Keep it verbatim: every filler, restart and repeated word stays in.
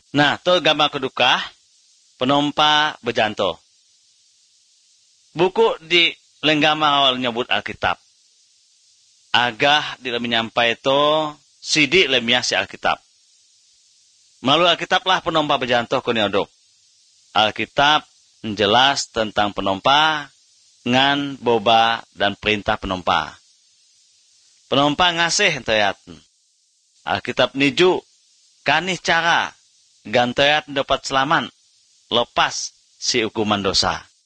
Nah, to gambar kedukah penompa bejanto. Buku di lenggama awal nyebut Alkitab. Agah di dalam nyampai itu sidik lemiah si Alkitab. Melalui Alkitab lah penompa bejanto kuni hidup. Alkitab menjelas tentang penompa, ngan, boba, dan perintah penompa. Penompa ngasih entayat. Alkitab niju, kanih cara, gantayat dapat selamat, lepas si hukuman dosa.